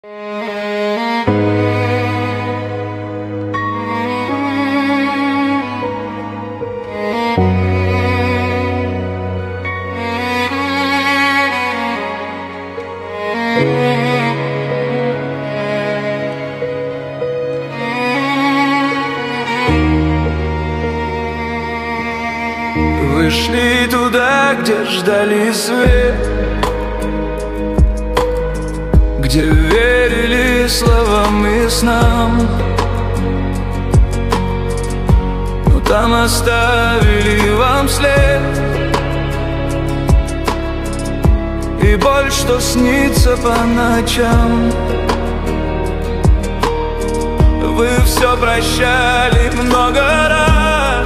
Вышли туда, где ждали свет, где верили словам и снам, но там оставили вам след и боль, что снится по ночам. Вы все прощали много раз,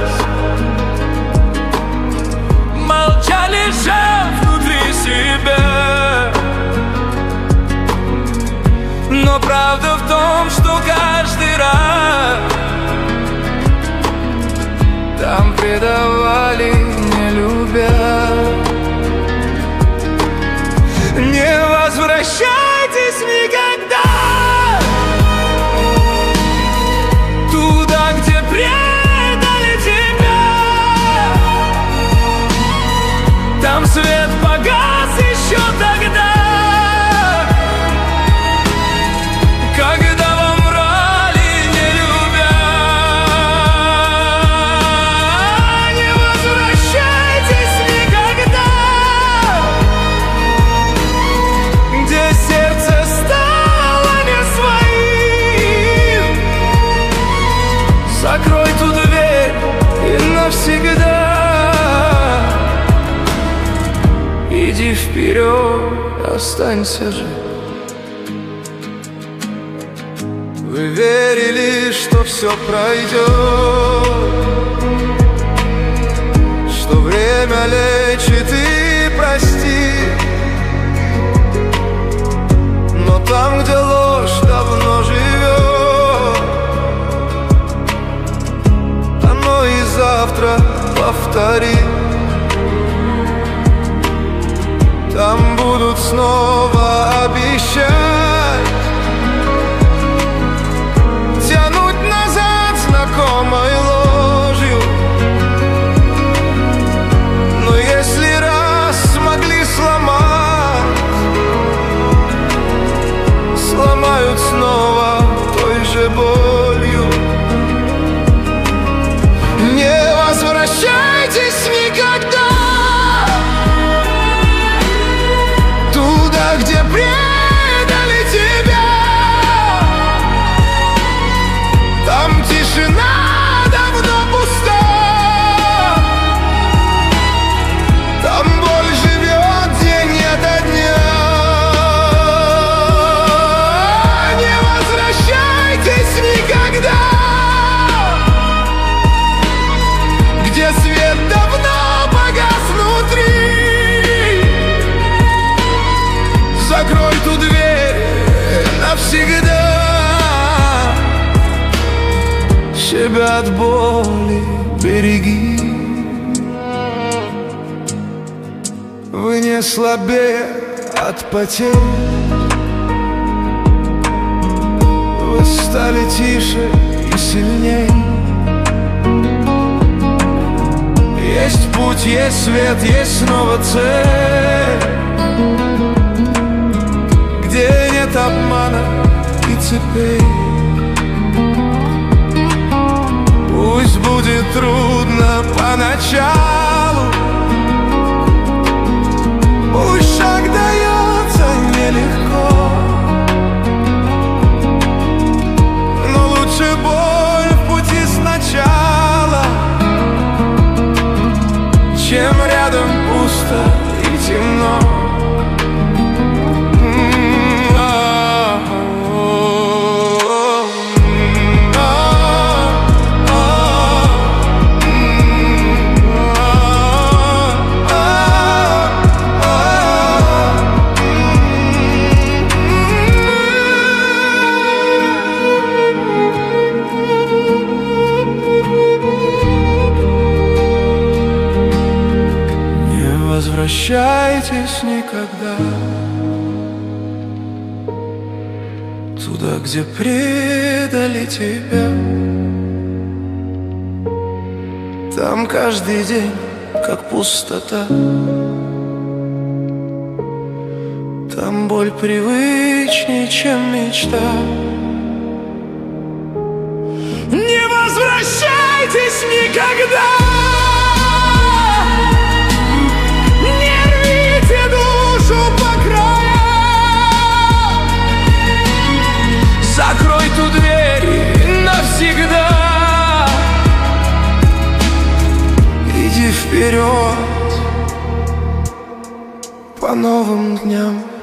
молчали же внутри себя. Но правда в том, что каждый раз там предавали, не любя. Не возвращайтесь никогда туда, где предали тебя. Там свет погас еще тогда, когда вам врали, не любя. Не возвращайтесь никогда, где сердце стало не своим. Закрой ту дверь и навсегда иди вперед, останься же. Вы верили, что все пройдет, что время лечит и простит. Но там, где ложь давно живет, оно и завтра повторит. Там будут снова обещать, тянуть назад знакомой ложью. Но если раз смогли сломать, сломают снова той же болью. Не возвращайтесь никогда туда, где предали тебя. Там тишина давно пуста, там боль живет день ото дня. Не возвращайтесь никогда, где свет давно погас внутри. Закрой ту дверь навсегда, себя от боли береги. Вы не слабее от потерь, вы стали тише и сильней. Есть путь, есть свет, есть снова цель, где нет обмана и цепей. Пусть будет трудно поначалу, пусть шаг дается нелегко, но лучше боль в пути сначала, чем рядом пусто и темно. Возвращайтесь никогда туда, где предали тебя. Там каждый день как пустота, там боль привычнее, чем мечта. Не возвращайтесь никогда, не рвите душу по краям, закрой ту дверь навсегда. Иди вперед по новым дням.